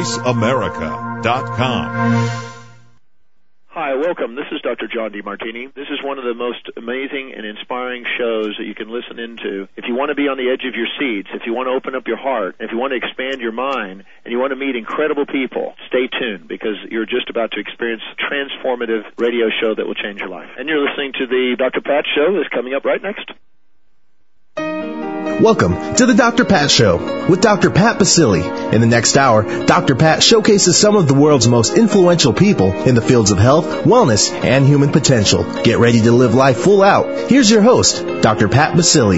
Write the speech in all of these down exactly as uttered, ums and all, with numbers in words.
voice america dot com. Hi, welcome. This is Doctor John DeMartini. This is one of the most amazing and inspiring shows that you can listen into. If you want to be on the edge of your seats, if you want to open up your heart, if you want to expand your mind, and you want to meet incredible people, stay tuned, because you're just about to experience a transformative radio show that will change your life. And you're listening to the Doctor Pat Show that's coming up right next. Welcome to the Doctor Pat Show with Doctor Pat Baccili. In the next hour, Doctor Pat showcases some of the world's most influential people in the fields of health, wellness, and human potential. Get ready to live life full out. Here's your host, Doctor Pat Baccili.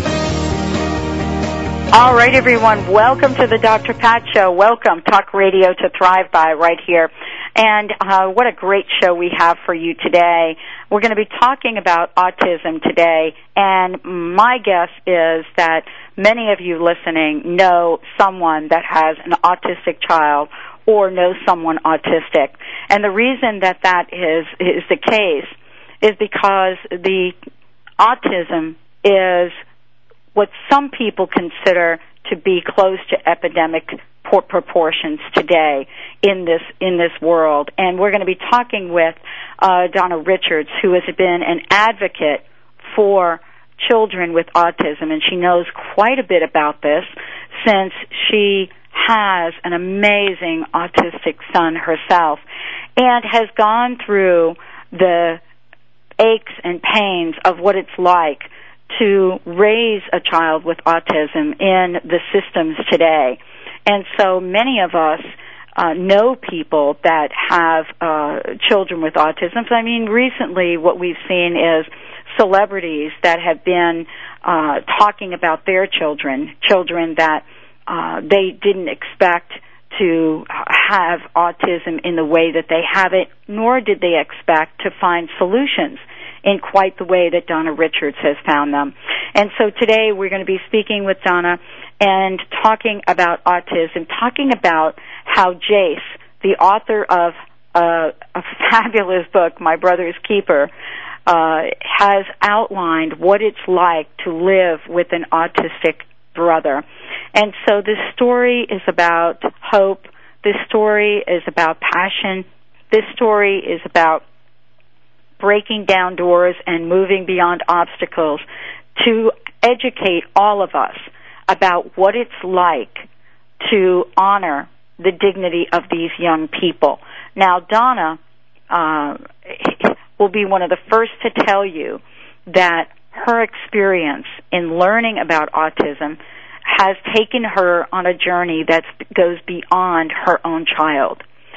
All right, everyone. Welcome to the Doctor Pat Show. Welcome. Talk radio to thrive by right here. And uh, what a great show we have for you today. We're going to be talking about autism today, and my guess is that many of you listening know someone that has an autistic child or know someone autistic. And the reason that that is, is the case is because the autism is what some people consider to be close to epidemic proportions today in this in this world. And we're going to be talking with uh, Donna Richards, who has been an advocate for children with autism, and she knows quite a bit about this since she has an amazing autistic son herself and has gone through the aches and pains of what it's like to raise a child with autism in the systems today. And so many of us uh, know people that have uh, children with autism. So, I mean, recently what we've seen is celebrities that have been uh, talking about their children, children that uh, they didn't expect to have autism in the way that they have it, nor did they expect to find solutions in quite the way that Donna Richards has found them. And so today we're going to be speaking with Donna and talking about autism, talking about how Jace, the author of uh, a fabulous book, My Brother's Keeper, uh, has outlined what it's like to live with an autistic brother. And so this story is about hope. This story is about passion. This story is about breaking down doors and moving beyond obstacles to educate all of us about what it's like to honor the dignity of these young people. Now, Donna uh, will be one of the first to tell you that her experience in learning about autism has taken her on a journey that goes beyond her own child.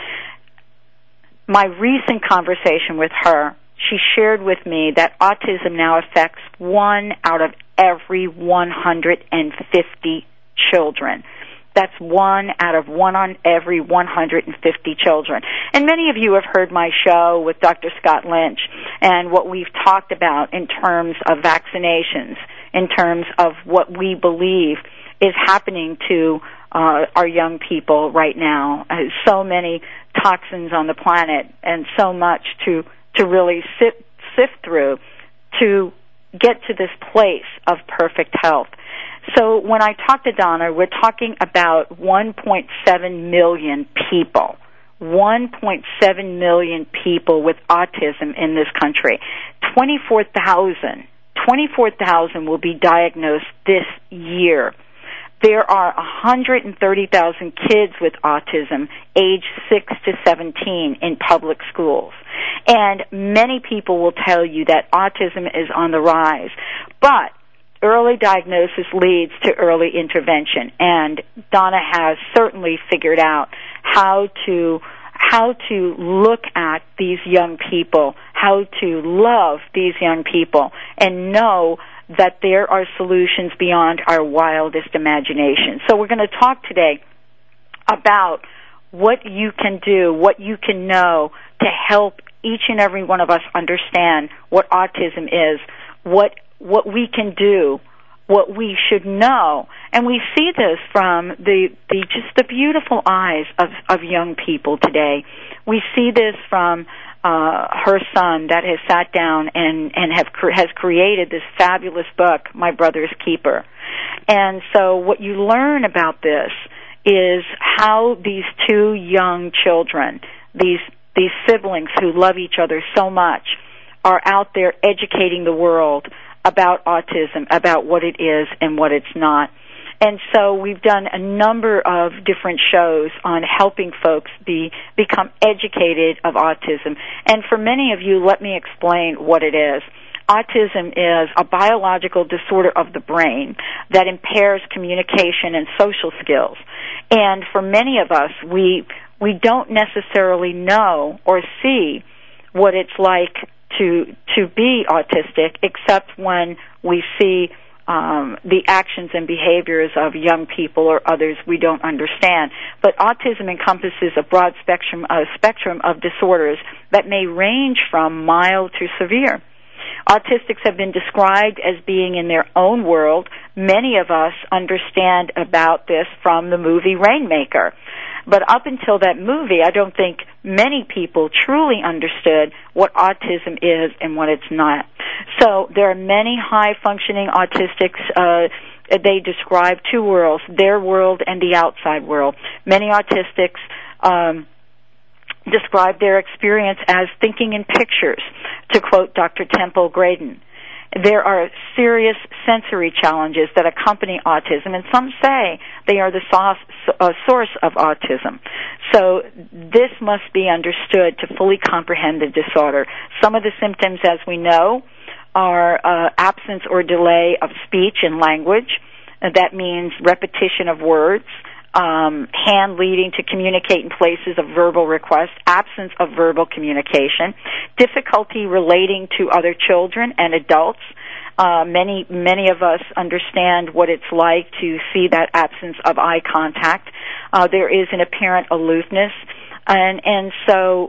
My recent conversation with her, she shared with me that autism now affects one out of every one hundred fifty children. That's one out of one on every one hundred fifty children. And many of you have heard my show with Doctor Scott Lynch and what we've talked about in terms of vaccinations, in terms of what we believe is happening to uh, our young people right now. Uh, so many toxins on the planet and so much to to really sit, sift through to get to this place of perfect health. So when I talk to Donna, we're talking about one point seven million people, one point seven million people with autism in this country. twenty-four thousand, twenty-four thousand will be diagnosed this year. There are one hundred thirty thousand kids with autism aged six to seventeen in public schools. And many people will tell you that autism is on the rise. But early diagnosis leads to early intervention. And Donna has certainly figured out how to how to look at these young people, how to love these young people, and know that there are solutions beyond our wildest imagination. So we're going to talk today about what you can do, what you can know to help each and every one of us understand what autism is, what what we can do, what we should know. And we see this from the, the just the beautiful eyes of, of young people today. We see this from Uh, her son that has sat down and, and have cre- has created this fabulous book, My Brother's Keeper. And so what you learn about this is how these two young children, these these siblings who love each other so much, are out there educating the world about autism, about what it is and what it's not. And so we've done a number of different shows on helping folks be become educated of autism. And for many of you, let me explain what it is. Autism is a biological disorder of the brain that impairs communication and social skills. And for many of us, we we don't necessarily know or see what it's like to to be autistic, except when we see um, the actions and behaviors of young people or others we don't understand. But autism encompasses a broad spectrum a spectrum of disorders that may range from mild to severe. Autistics have been described as being in their own world. Many of us understand about this from the movie Rainmaker. But up until that movie, I don't think many people truly understood what autism is and what it's not. So there are many high-functioning autistics. Uh, they describe two worlds, their world and the outside world. Many autistics um, describe their experience as thinking in pictures, to quote Doctor Temple Graydon. There are serious sensory challenges that accompany autism, and some say they are the source of autism. So this must be understood to fully comprehend the disorder. Some of the symptoms, as we know, are uh, absence or delay of speech and language. That means repetition of words, Um, hand leading to communicate in places of verbal request, absence of verbal communication, difficulty relating to other children and adults. Uh, many, many of us understand what it's like to see that absence of eye contact. Uh, there is an apparent aloofness, and and so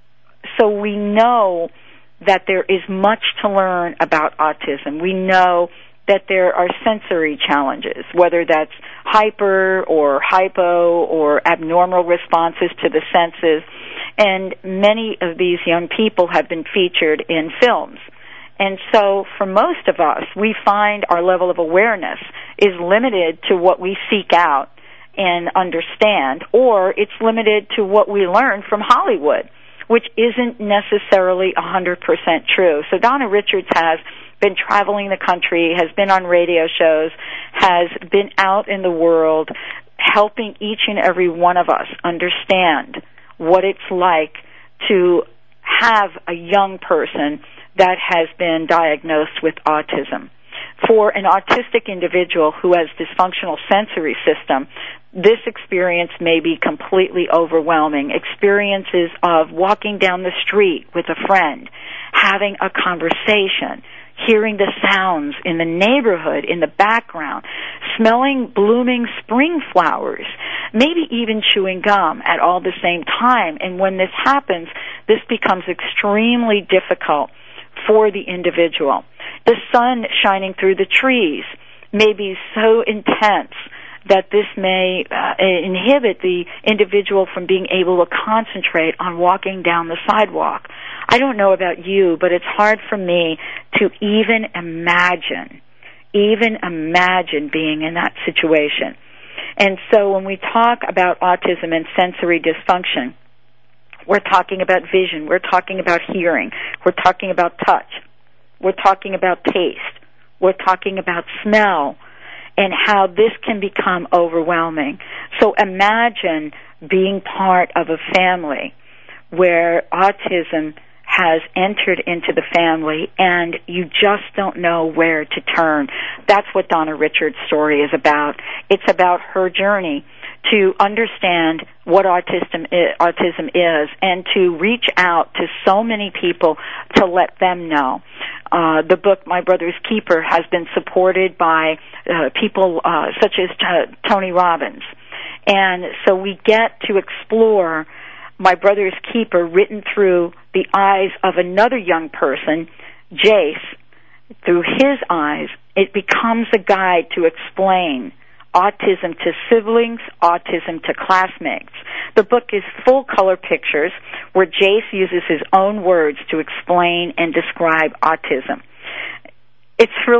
so we know that there is much to learn about autism. We know that there are sensory challenges, whether that's hyper or hypo or abnormal responses to the senses. And many of these young people have been featured in films. And so for most of us, we find our level of awareness is limited to what we seek out and understand, or it's limited to what we learn from Hollywood, which isn't necessarily one hundred percent true. So Donna Richards has been traveling the country, has been on radio shows, has been out in the world helping each and every one of us understand what it's like to have a young person that has been diagnosed with autism. For an autistic individual who has dysfunctional sensory system, this experience may be completely overwhelming. Experiences of walking down the street with a friend, having a conversation, hearing the sounds in the neighborhood, in the background, smelling blooming spring flowers, maybe even chewing gum at all the same time. And when this happens, this becomes extremely difficult for the individual. The sun shining through the trees may be so intense that this may uh, inhibit the individual from being able to concentrate on walking down the sidewalk. I don't know about you, but it's hard for me to even imagine, even imagine being in that situation. And so when we talk about autism and sensory dysfunction, we're talking about vision, we're talking about hearing, we're talking about touch, we're talking about taste, we're talking about smell, and how this can become overwhelming. So imagine being part of a family where autism has entered into the family and you just don't know where to turn. That's what Donna Richards' story is about. It's about her journey to understand what autism is, autism is and to reach out to so many people to let them know. Uh, the book, My Brother's Keeper, has been supported by uh, people uh, such as t- Tony Robbins. And so we get to explore My Brother's Keeper written through the eyes of another young person, Jace. Through his eyes, it becomes a guide to explain autism to siblings, autism to classmates. The book is full color pictures where Jace uses his own words to explain and describe autism. It's really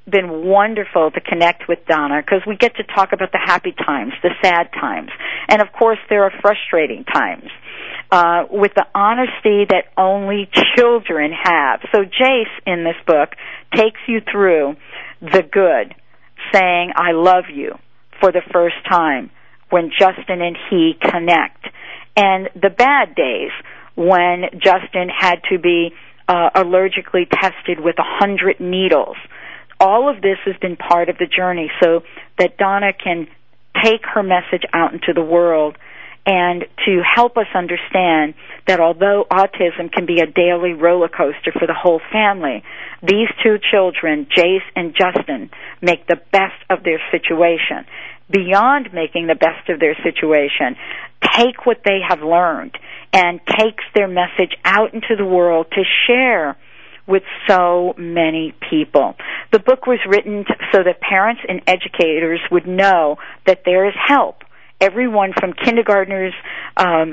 been wonderful to connect with Donna because we get to talk about the happy times, the sad times, and of course there are frustrating times uh, with the honesty that only children have. So Jace in this book takes you through the good, saying, I love you for the first time when Justin and he connect, and the bad days when Justin had to be uh, allergically tested with a hundred needles. All of this has been part of the journey so that Donna can take her message out into the world and to help us understand that although autism can be a daily roller coaster for the whole family, these two children, Jace and Justin, make the best of their situation. Beyond making the best of their situation, take what they have learned and takes their message out into the world to share with so many people. The book was written so that parents and educators would know that there is help. Everyone from kindergartners um,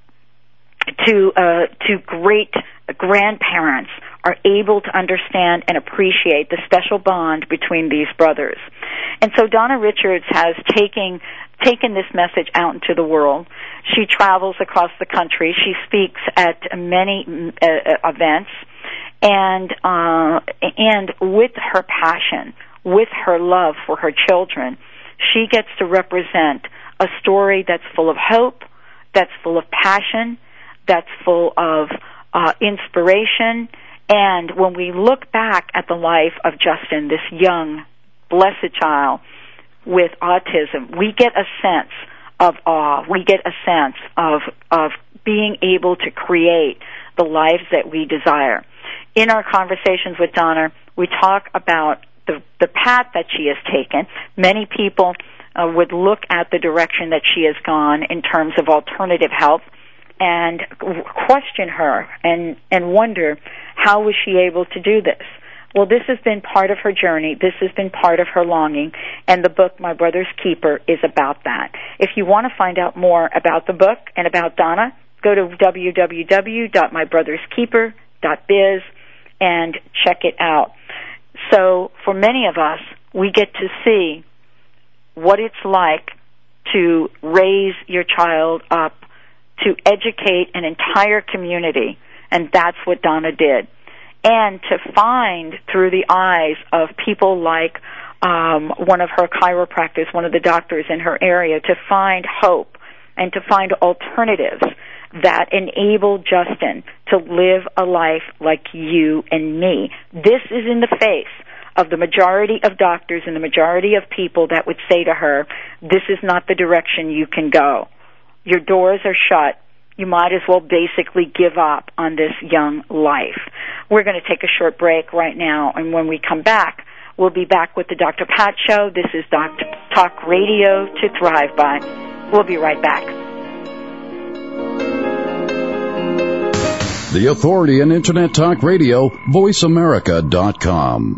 to uh, to great grandparents are able to understand and appreciate the special bond between these brothers. And so Donna Richards has taken taken this message out into the world. She travels across the country. She speaks at many uh, events. And uh, and with her passion, with her love for her children, she gets to represent a story that's full of hope, that's full of passion, that's full of uh, inspiration. And when we look back at the life of Justin, this young, blessed child with autism, we get a sense of awe. We get a sense of of being able to create the lives that we desire. In our conversations with Donna, we talk about the, the path that she has taken. Many people uh, would look at the direction that she has gone in terms of alternative health and question her and, and wonder, how was she able to do this? Well, this has been part of her journey. This has been part of her longing, and the book, My Brother's Keeper, is about that. If you want to find out more about the book and about Donna, go to w w w dot my brothers keeper dot biz and check it out. So for many of us, we get to see what it's like to raise your child up, to educate an entire community, and that's what Donna did. And to find through the eyes of people like um, one of her chiropractors, one of the doctors in her area, to find hope and to find alternatives that enable Justin to live a life like you and me. This is in the face of the majority of doctors and the majority of people that would say to her, this is not the direction you can go. Your doors are shut. You might as well basically give up on this young life. We're going to take a short break right now, and when we come back, we'll be back with the Doctor Pat Show. This is Doctor Talk Radio to Thrive By. We'll be right back. The authority in Internet Talk Radio, voice america dot com.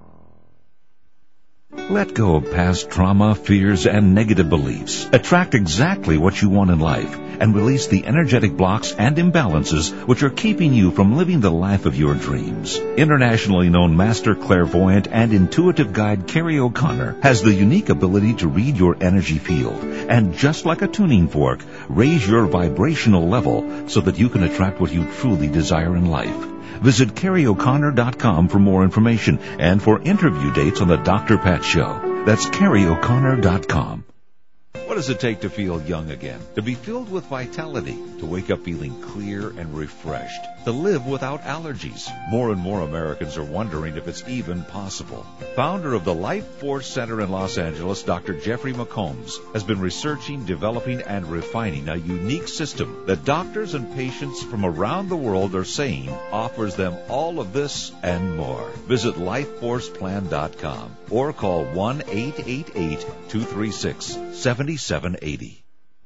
Let go of past trauma, fears, and negative beliefs. Attract exactly what you want in life and release the energetic blocks and imbalances which are keeping you from living the life of your dreams. Internationally known master clairvoyant and intuitive guide Carrie O'Connor has the unique ability to read your energy field and, just like a tuning fork, raise your vibrational level so that you can attract what you truly desire in life. Visit Carrie O'Connor dot com for more information and for interview dates on the Doctor Pat Show. That's Carrie O'Connor dot com. What does it take to feel young again? To be filled with vitality, to wake up feeling clear and refreshed, to live without allergies. More and more Americans are wondering if it's even possible. Founder of the Life Force Center in Los Angeles, Doctor Jeffrey McCombs, has been researching, developing, and refining a unique system that doctors and patients from around the world are saying offers them all of this and more. Visit life force plan dot com or call one eight eight eight, two three six, seven seven eight zero.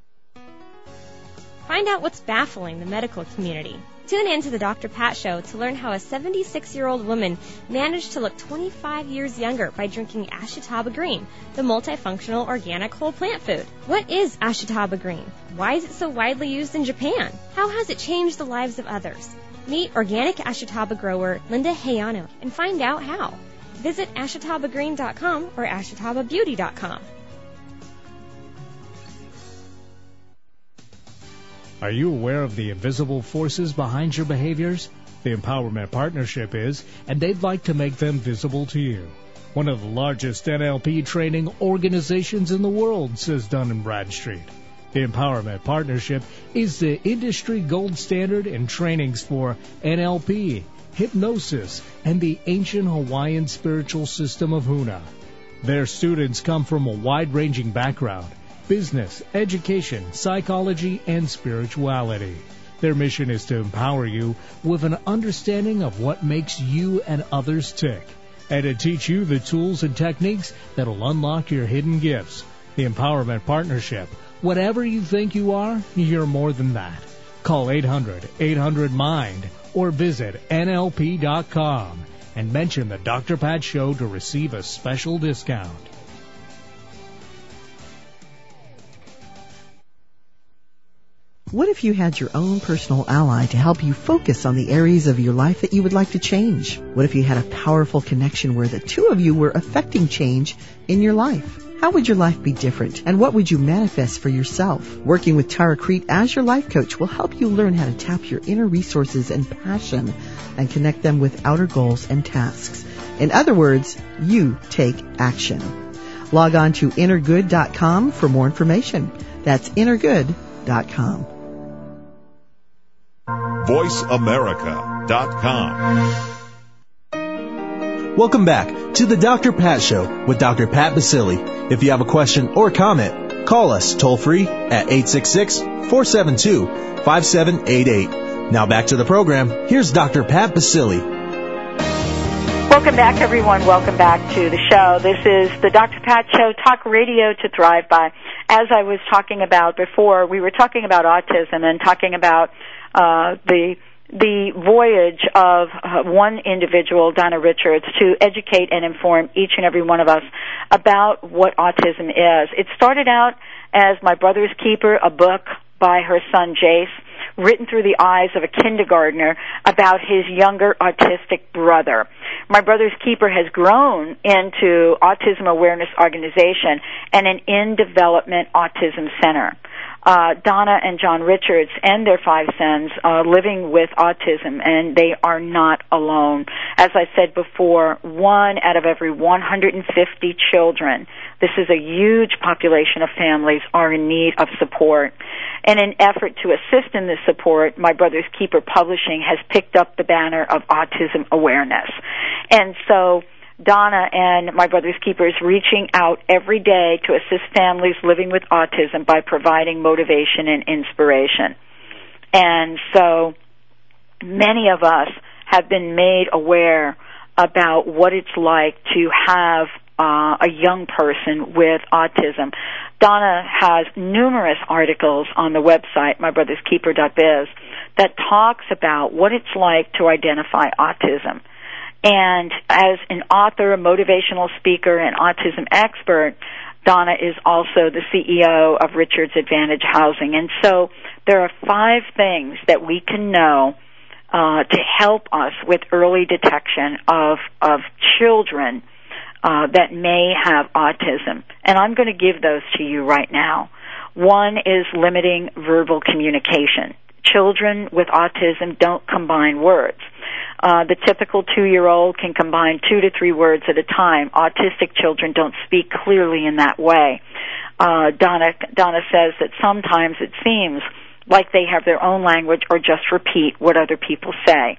Find out what's baffling the medical community. Tune in to the Doctor Pat Show to learn how a seventy-six-year-old woman managed to look twenty-five years younger by drinking Ashitaba Green, the multifunctional organic whole plant food. What is Ashitaba Green? Why is it so widely used in Japan? How has it changed the lives of others? Meet organic Ashitaba grower Linda Hayano and find out how. Visit ashataba green dot com or ashataba beauty dot com. Are you aware of the invisible forces behind your behaviors? The Empowerment Partnership is, and they'd like to make them visible to you. One of the largest N L P training organizations in the world, says Dun and Bradstreet. The Empowerment Partnership is the industry gold standard in trainings for N L P, hypnosis, and the ancient Hawaiian spiritual system of Huna. Their students come from a wide-ranging background: business, education, psychology, and spirituality. Their mission is to empower you with an understanding of what makes you and others tick, and to teach you the tools and techniques that will unlock your hidden gifts. The Empowerment Partnership. Whatever you think you are, you're more than that. Call eight hundred, eight hundred, MIND or visit N L P dot com and mention the Doctor Pat Show to receive a special discount. What if you had your own personal ally to help you focus on the areas of your life that you would like to change? What if you had a powerful connection where the two of you were affecting change in your life? How would your life be different, and what would you manifest for yourself? Working with Tara Crete as your life coach will help you learn how to tap your inner resources and passion and connect them with outer goals and tasks. In other words, you take action. Log on to inner good dot com for more information. That's inner good dot com. voice america dot com. Welcome back to the Doctor Pat Show with Doctor Pat Baccili. If you have a question or comment, call us toll-free at eight six six, four seven two, five seven eight eight. Now back to the program. Here's Doctor Pat Baccili. Welcome back, everyone. Welcome back to the show. This is the Doctor Pat Show, talk radio to thrive by. As I was talking about before, we were talking about autism and talking about uh, the the voyage of uh, one individual, Donna Richards, to educate and inform each and every one of us about what autism is. It started out as My Brother's Keeper, a book by her son Jace, written through the eyes of a kindergartner about his younger autistic brother. My Brother's Keeper has grown into Autism Awareness Organization and an in-development autism center. Uh, Donna and John Richards and their five sons are living with autism, and they are not alone. As I said before, one out of every one hundred fifty children, this is a huge population of families, are in need of support. In an effort to assist in this support, My Brother's Keeper Publishing has picked up the banner of autism awareness. And so Donna and My Brother's Keeper is reaching out every day to assist families living with autism by providing motivation and inspiration. And so many of us have been made aware about what it's like to have uh, a young person with autism. Donna has numerous articles on the website, my brothers keeper dot biz, that talks about what it's like to identify autism. And as an author, a motivational speaker, and autism expert, Donna is also the C E O of Richards Advantage Housing. And so there are five things that we can know uh, to help us with early detection of, of children uh, that may have autism. And I'm going to give those to you right now. One is limiting verbal communication. Children with autism don't combine words. Uh, the typical two-year-old can combine two to three words at a time. Autistic children don't speak clearly in that way. Uh, Donna, Donna says that sometimes it seems like they have their own language or just repeat what other people say.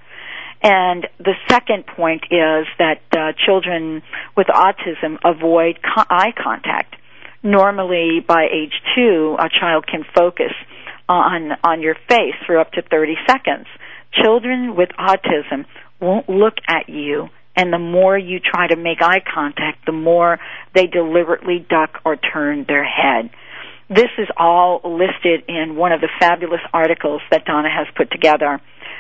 And the second point is that uh, children with autism avoid co- eye contact. Normally, by age two, a child can focus on on your face for up to thirty seconds. Children with autism won't look at you, and the more you try to make eye contact, the more they deliberately duck or turn their head. This is all listed in one of the fabulous articles that Donna has put together,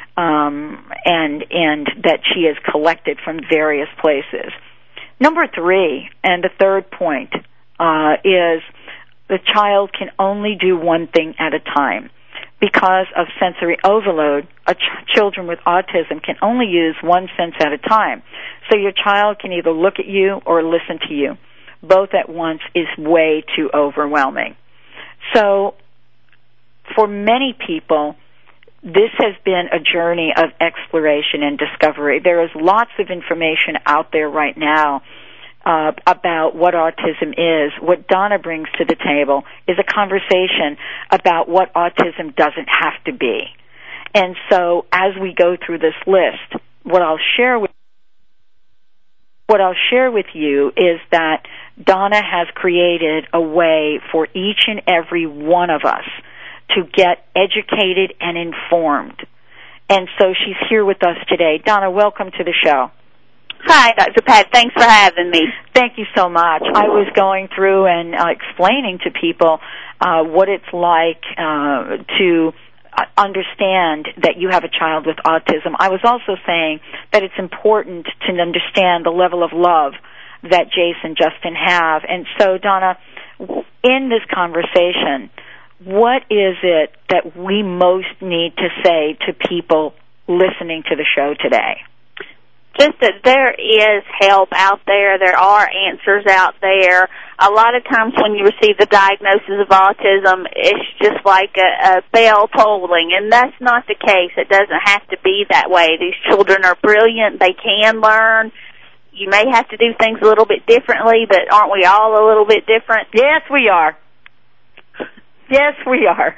um, and and that she has collected from various places. Number three, and the third point, uh, is the child can only do one thing at a time. because of sensory overload, a ch- children with autism can only use one sense at a time. So your child can either look at you or listen to you. Both at once is way too overwhelming. So for many people, this has been a journey of exploration and discovery. There is lots of information out there right now uh, about what autism is. What Donna brings to the table is a conversation about what autism doesn't have to be. And so as we go through this list, what I'll share with what I'll share with you is that Donna has created a way for each and every one of us to get educated and informed. And so she's here with us today. Donna, welcome to the show. Hi, Doctor Pat. Thanks for having me. Thank you so much. I was going through and uh, explaining to people uh, what it's like uh, to understand that you have a child with autism. I was also saying that it's important to understand the level of love that Jace and Justin have. And so, Donna, in this conversation, what is it that we most need to say to people listening to the show today? Just that there is help out there. There are answers out there. A lot of times when you receive the diagnosis of autism, it's just like a, a bell tolling, and that's not the case. It doesn't have to be that way. These children are brilliant. They can learn. You may have to do things a little bit differently, but aren't we all a little bit different? Yes, we are. Yes, we are.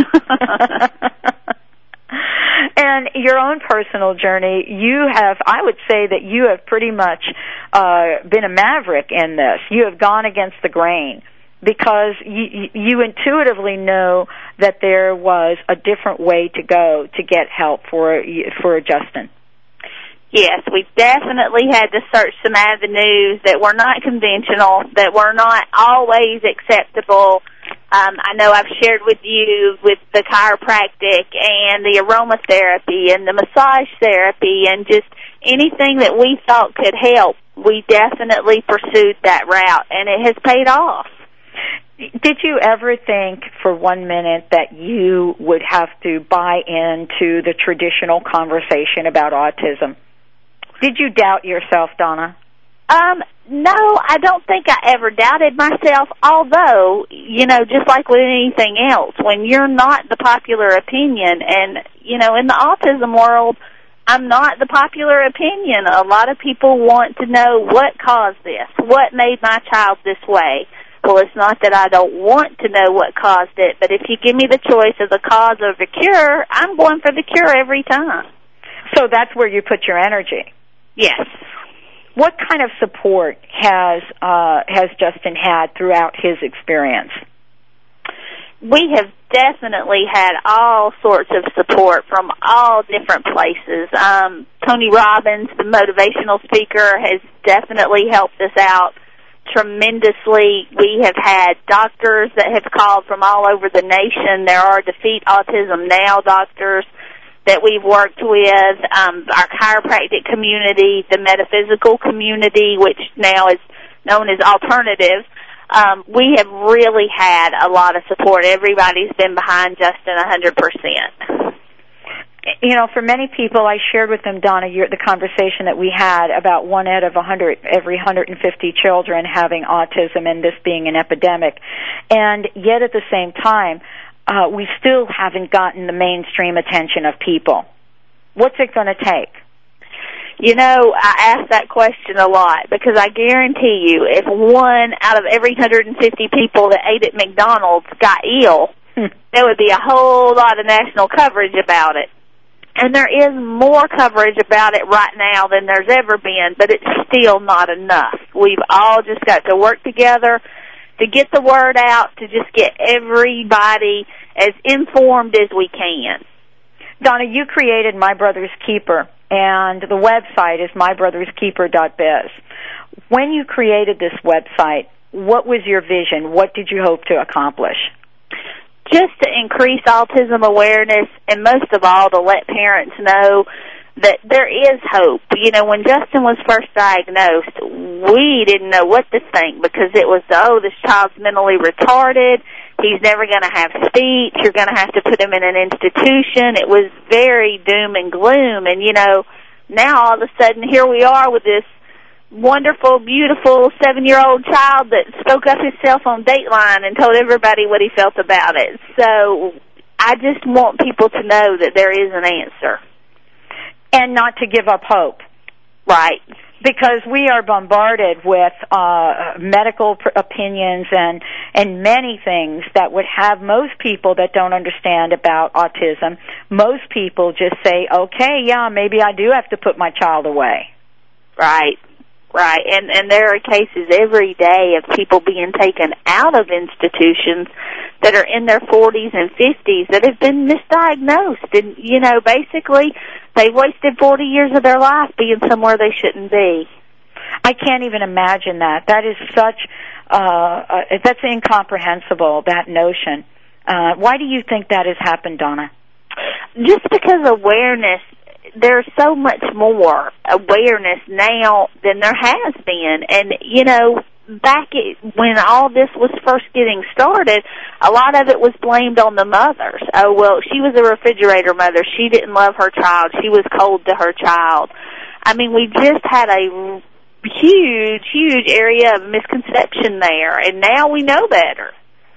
And your own personal journey, you have, I would say that you have pretty much uh, been a maverick in this. You have gone against the grain because you, you intuitively know that there was a different way to go to get help for for Justin. Yes, we definitely had to search some avenues that were not conventional, that were not always acceptable. Um, I know I've shared with you with the chiropractic and the aromatherapy and the massage therapy and just anything that we thought could help. We definitely pursued that route, and it has paid off. Did you ever think for one minute that you would have to buy into the traditional conversation about autism? Did you doubt yourself, Donna? Um, no, I don't think I ever doubted myself, although, you know, just like with anything else, when you're not the popular opinion, and, you know, in the autism world, I'm not the popular opinion. A lot of people want to know what caused this, what made my child this way. Well, it's not that I don't want to know what caused it, but if you give me the choice of the cause or the cure, I'm going for the cure every time. So that's where you put your energy. Yes. What kind of support has uh, has Justin had throughout his experience? We have definitely had all sorts of support from all different places. Um, Tony Robbins, the motivational speaker, has definitely helped us out tremendously. We have had doctors that have called from all over the nation. There are Defeat Autism Now doctors that we've worked with, um, our chiropractic community, the metaphysical community, which now is known as alternative. Um, we have really had a lot of support. Everybody's been behind Justin one hundred percent. You know, for many people, I shared with them, Donna, your, the conversation that we had about one out of one hundred, every one hundred fifty children having autism and this being an epidemic. And yet at the same time, Uh, we still haven't gotten the mainstream attention of people. What's it going to take? You know, I ask that question a lot because I guarantee you if one out of every one hundred fifty people that ate at McDonald's got ill, hmm. there would be a whole lot of national coverage about it. And there is more coverage about it right now than there's ever been, but it's still not enough. We've all just got to work together to get the word out, to just get everybody as informed as we can. Donna, you created My Brother's Keeper, and the website is my brothers keeper dot biz. When you created this website, what was your vision? What did you hope to accomplish? Just to increase autism awareness, and most of all, to let parents know that there is hope. You know, when Justin was first diagnosed, we didn't know what to think because it was, oh, this child's mentally retarded. he's never going to have speech. You're going to have to put him in an institution. It was very doom and gloom. And, you know, now all of a sudden here we are with this wonderful, beautiful seven-year-old child that spoke up himself on Dateline and told everybody what he felt about it. So I just want people to know that there is an answer. And not to give up hope. Right. Because we are bombarded with uh, medical pr- opinions and, and many things that would have most people that don't understand about autism, most people just say, okay, yeah, maybe I do have to put my child away. Right. Right, and and there are cases every day of people being taken out of institutions that are in their forties and fifties that have been misdiagnosed. And, you know, basically they've wasted forty years of their life being somewhere they shouldn't be. I can't even imagine that. That is such, uh, uh that's incomprehensible, that notion. Uh, why do you think that has happened, Donna? Just because awareness, there's so much more awareness now than there has been. And, you know, back when all this was first getting started, a lot of it was blamed on the mothers. Oh, well, she was a refrigerator mother. She didn't love her child. She was cold to her child. I mean, we just had a huge, huge area of misconception there, and now we know better.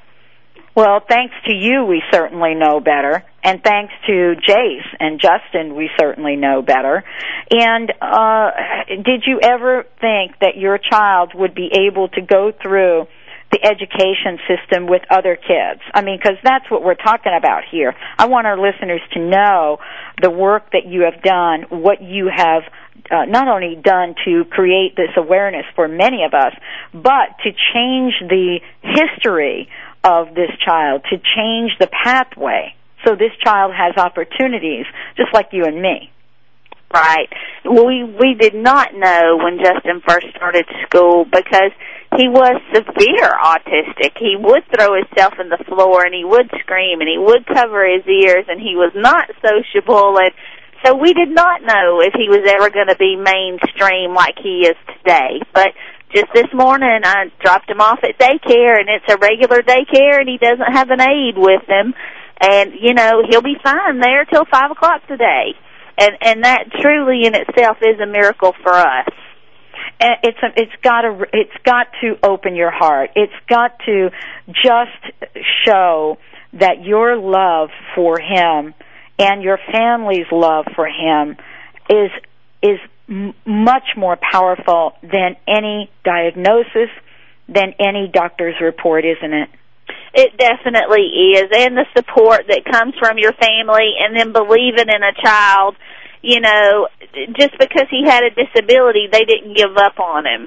Well, thanks to you, we certainly know better. And thanks to Jace and Justin, we certainly know better. And uh, did you ever think that your child would be able to go through the education system with other kids? I mean, because that's what we're talking about here. I want our listeners to know the work that you have done, what you have uh, not only done to create this awareness for many of us, but to change the history of this child, to change the pathway so this child has opportunities just like you and me. Right. We we did not know when Justin first started school because he was severe autistic. He would throw himself in the floor and he would scream and he would cover his ears and he was not sociable, and so we did not know if he was ever going to be mainstream like he is today. But just this morning I dropped him off at daycare, and it's a regular daycare, and he doesn't have an aide with him. And, you know, he'll be fine there till five o'clock today. And and that truly in itself is a miracle for us. And it's a, it's got to it's got to open your heart. It's got to just show that your love for him and your family's love for him is is m- much more powerful than any diagnosis, than any doctor's report, isn't it? It definitely is, and the support that comes from your family, and then believing in a child. You know, just because he had a disability, they didn't give up on him.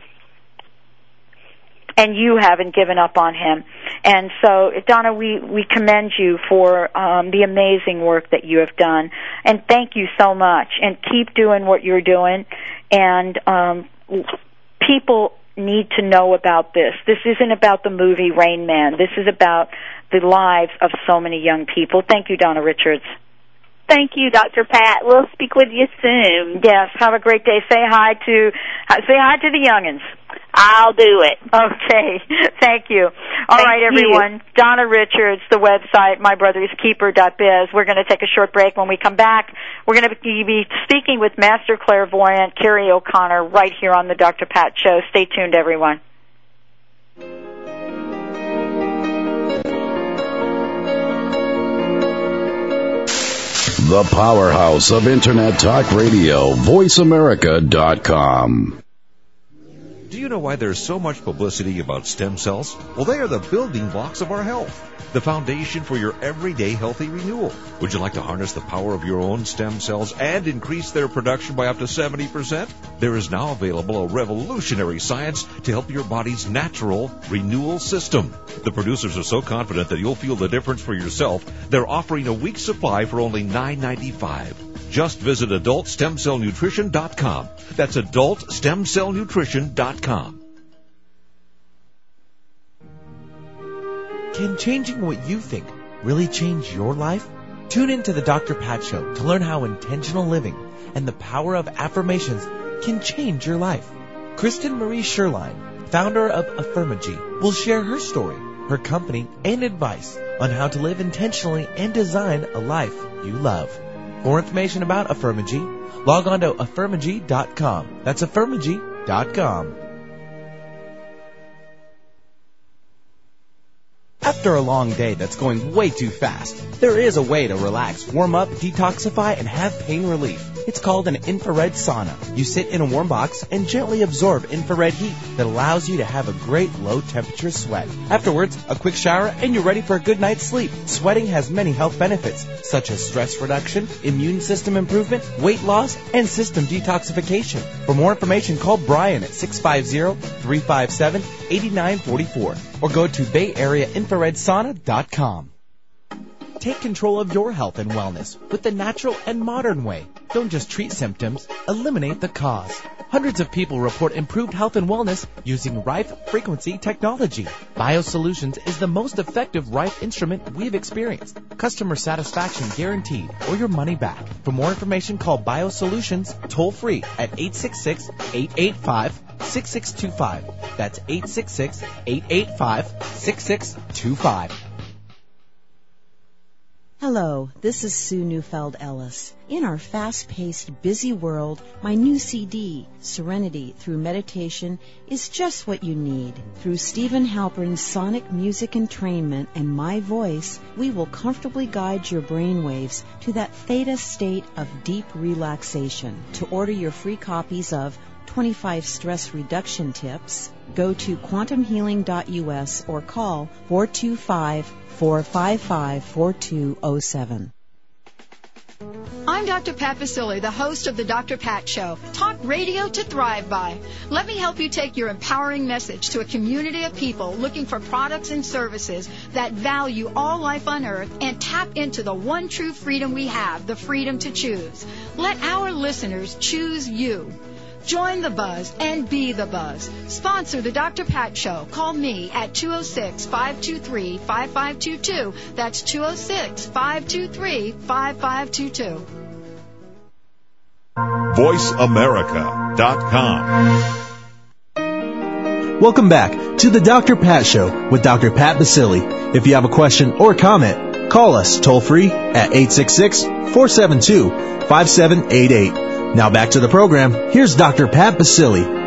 And you haven't given up on him. And so, Donna, we, we commend you for um, the amazing work that you have done. And thank you so much. And keep doing what you're doing. And um, people need to know about this. This isn't about the movie Rain Man. This is about the lives of so many young people. Thank you, Donna Richards. Thank you, Doctor Pat. We'll speak with you soon. Yes, have a great day. Say hi to say hi to the youngins. I'll do it. Okay, thank you. All thank right, everyone. You. Donna Richards, the website, my brothers keeper dot biz. We're going to take a short break. When we come back, we're going to be speaking with Master Clairvoyant Carrie O'Connor right here on the Doctor Pat Show. Stay tuned, everyone. The powerhouse of Internet Talk Radio, voice america dot com. Do you know why there's so much publicity about stem cells? Well, they are the building blocks of our health, the foundation for your everyday healthy renewal. Would you like to harness the power of your own stem cells and increase their production by up to seventy percent? There is now available a revolutionary science to help your body's natural renewal system. The producers are so confident that you'll feel the difference for yourself, they're offering a week's supply for only nine ninety-five. Just visit adult stem cell nutrition dot com. That's adult stem cell nutrition dot com. Can changing what you think really change your life? Tune in to the Doctor Pat Show to learn how intentional living and the power of affirmations can change your life. Kristen Marie Sherline, founder of Affirmagy, will share her story her company, and advice on how to live intentionally and design a life you love. For more information about Affirmagy, log on to affirmagy dot com. That's affirmagy dot com. After a long day that's going way too fast, there is a way to relax, warm up, detoxify, and have pain relief. It's called an infrared sauna. You sit in a warm box and gently absorb infrared heat that allows you to have a great low-temperature sweat. Afterwards, a quick shower and you're ready for a good night's sleep. Sweating has many health benefits, such as stress reduction, immune system improvement, weight loss, and system detoxification. For more information, call Brian at six five zero, three five seven, eight nine four four or go to bay area infrared sauna dot com. Take control of your health and wellness with the natural and modern way. Don't just treat symptoms, eliminate the cause. Hundreds of people report improved health and wellness using Rife frequency technology. BioSolutions is the most effective Rife instrument we've experienced. Customer satisfaction guaranteed or your money back. For more information, call BioSolutions toll free at eight six six, eight eight five, six six two five. That's eight six six, eight eight five, six six two five. Hello, this is Sue Neufeld Ellis. In our fast-paced, busy world, my new C D, Serenity Through Meditation, is just what you need. Through Stephen Halpern's sonic music entrainment and my voice, we will comfortably guide your brainwaves to that theta state of deep relaxation. To order your free copies of twenty-five Stress Reduction Tips, go to quantum healing dot U S or call four two five, four five five, four two zero seven. I'm Doctor Pat Basile, the host of the Doctor Pat Show, talk radio to thrive by. Let me help you take your empowering message to a community of people looking for products and services that value all life on earth and tap into the one true freedom we have, the freedom to choose. Let our listeners choose you. Join the buzz and be the buzz. Sponsor the Doctor Pat Show. Call me at two oh six, five two three, five five two two. That's two oh six, five two three, five five two two. voice america dot com. Welcome back to the Doctor Pat Show with Doctor Pat Basile. If you have a question or comment, call us toll free at eight six six, four seven two, five seven eight eight. Now back to the program. Here's Doctor Pat Basile.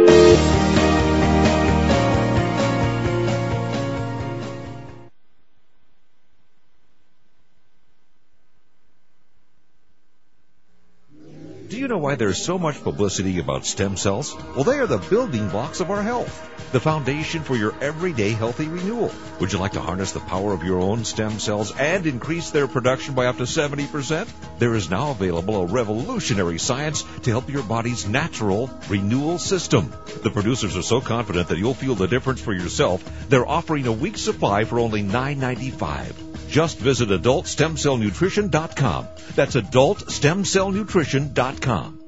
Do you know why there's so much publicity about stem cells? Well, they are the building blocks of our health, the foundation for your everyday healthy renewal. Would you like to harness the power of your own stem cells and increase their production by up to seventy percent? There is now available a revolutionary science to help your body's natural renewal system. The producers are so confident that you'll feel the difference for yourself, they're offering a week's supply for only nine ninety-five. Just visit adult stem cell nutrition dot com. That's adult stem cell nutrition dot com.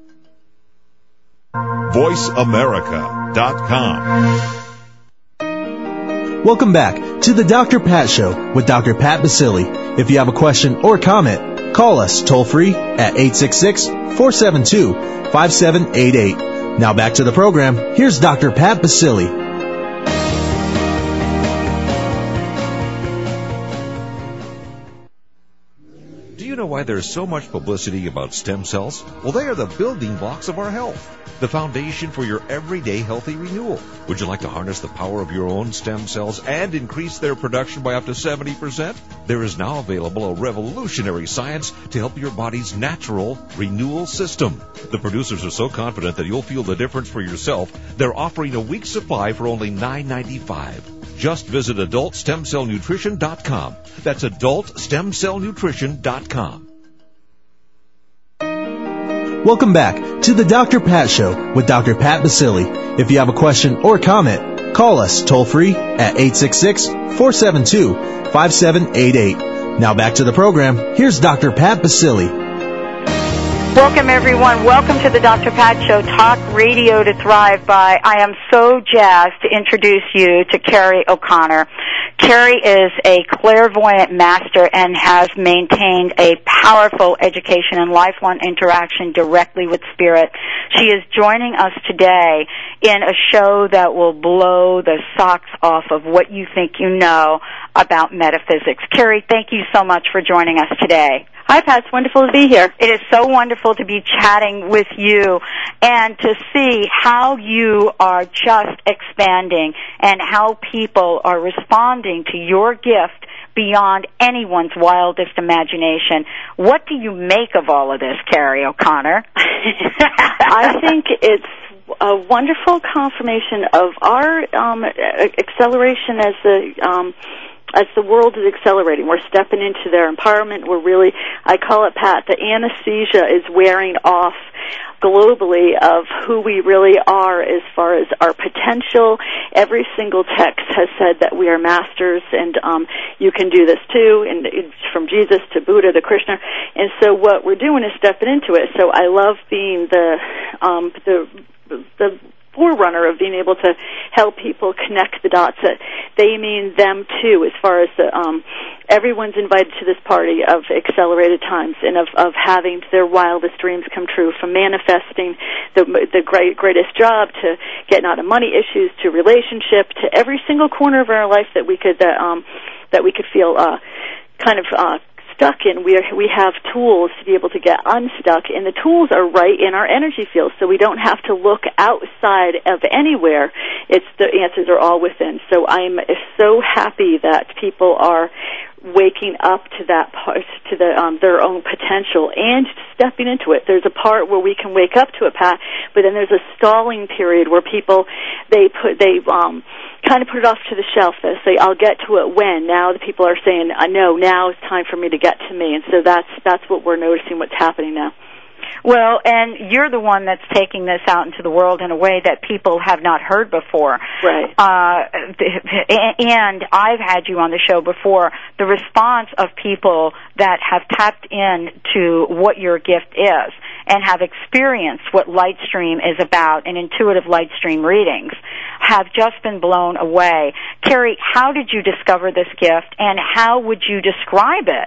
voice america dot com. Welcome back to the Doctor Pat Show with Doctor Pat Basile. If you have a question or comment, call us toll free at eight six six, four seven two, five seven eight eight. Now back to the program. Here's Doctor Pat Basile. Do you know why there's so much publicity about stem cells? Well, they are the building blocks of our health, the foundation for your everyday healthy renewal. Would you like to harness the power of your own stem cells and increase their production by up to seventy percent? There is now available a revolutionary science to help your body's natural renewal system. The producers are so confident that you'll feel the difference for yourself, they're offering a week's supply for only nine ninety-five. Just visit adult stem cell nutrition dot com. That's adult stem cell nutrition dot com. Welcome back to the Doctor Pat Show with Doctor Pat Basile. If you have a question or comment, call us toll free at eight six six, four seven two, five seven eight eight. Now back to the program. Here's Doctor Pat Basile. Welcome, everyone. Welcome to the Doctor Pat Show, Talk Radio to Thrive By. I am so jazzed to introduce you to Carrie O'Connor. Carrie is a clairvoyant master and has maintained a powerful education and lifelong interaction directly with spirit. She is joining us today in a show that will blow the socks off of what you think you know about metaphysics. Carrie, thank you so much for joining us today. Hi, Pat. It's wonderful to be here. It is so wonderful to be chatting with you and to see how you are just expanding and how people are responding to your gift beyond anyone's wildest imagination. What do you make of all of this, Carrie O'Connor? I think it's a wonderful confirmation of our um, acceleration as the um, as the world is accelerating. We're stepping into their empowerment. We're really, I call it, Pat, the anesthesia is wearing off globally of who we really are as far as our potential. Every single text has said that we are masters, and um, you can do this too, and it's from Jesus to Buddha to Krishna. And so what we're doing is stepping into it. So I love being the um, the the forerunner of being able to help people connect the dots that they mean them too, as far as the, um, everyone's invited to this party of accelerated times and of, of having their wildest dreams come true, from manifesting the, the great, greatest job to getting out of money issues to relationship to every single corner of our life that we could, that, um, that we could feel uh, kind of uh, stuck in. We are, we have tools to be able to get unstuck, and the tools are right in our energy field, so we don't have to look outside of anywhere. It's the answers are all within. So I'm so happy that people are waking up to that part, to the um, their own potential and stepping into it. There's a part where we can wake up to it, Pat, but then there's a stalling period where people they put they um kind of put it off to the shelf. They say, I'll get to it when. Now the people are saying, I know, now it's time for me to get to me. And so that's that's what we're noticing, what's happening now. Well, and you're the one that's taking this out into the world in a way that people have not heard before. Right. Uh, and I've had you on the show before. The response of people that have tapped into what your gift is and have experienced what Lightstream is about and intuitive Lightstream readings have just been blown away. Carrie, how did you discover this gift, and how would you describe it?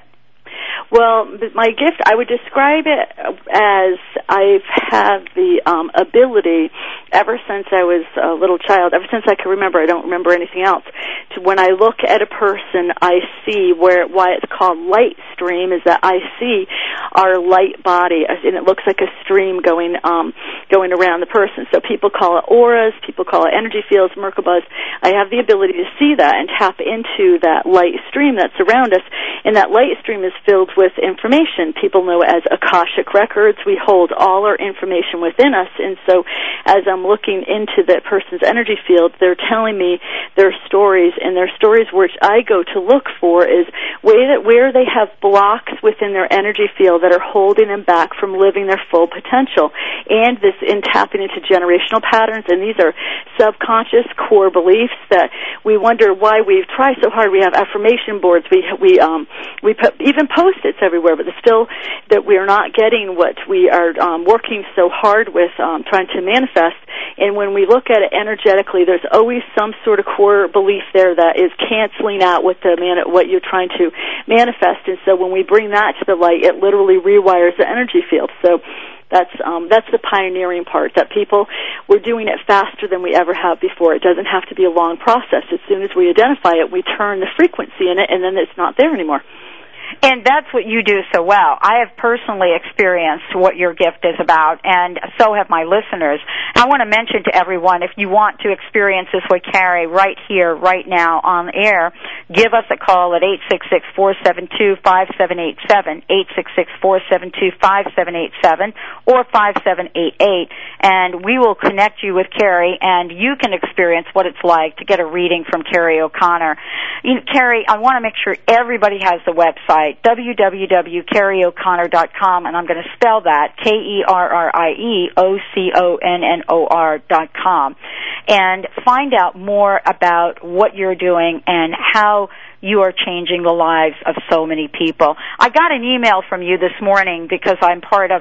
Well, my gift, I would describe it as I've had the um, ability ever since I was a little child, ever since I can remember, I don't remember anything else, to when I look at a person, I see where why it's called light stream is that I see our light body, and it looks like a stream going um, going around the person. So people call it auras, people call it energy fields, Merkabahs. I have the ability to see that and tap into that light stream that's around us, and that light stream is filled with information. People know it as Akashic Records. We hold all our information within us, and so as I'm looking into that person's energy field, they're telling me their stories, and their stories which I go to look for is way that where they have blocks within their energy field that are holding them back from living their full potential, and this in tapping into generational patterns, and these are subconscious core beliefs that we wonder why we've tried so hard. We have affirmation boards, we we um we put even post-its everywhere, but still that we are not getting what we are um, working so hard with um, trying to manifest. And when we look at it energetically, there's always some sort of core belief there that is canceling out what the man what you're trying to manifest. And so when we bring that to the light, it literally rewires the energy field. So that's um, that's the pioneering part, that people, we're doing it faster than we ever have before. It doesn't have to be a long process. As soon as we identify it, we turn the frequency in it, and then it's not there anymore. And that's what you do so well. I have personally experienced what your gift is about, and so have my listeners. I want to mention to everyone, if you want to experience this with Carrie right here, right now on air, give us a call at eight six six, four seven two, five seven eight seven, eight six six, four seven two, five seven eight seven, or five seven eight eight, and we will connect you with Carrie, and you can experience what it's like to get a reading from Carrie O'Connor. You know, Carrie, I want to make sure everybody has the website, w w w dot carrie o'connor dot com, and I'm going to spell that, K E R R I E O C O N N O R dot com, and find out more about what you're doing and how you are changing the lives of so many people. I got an email from you this morning because I'm part of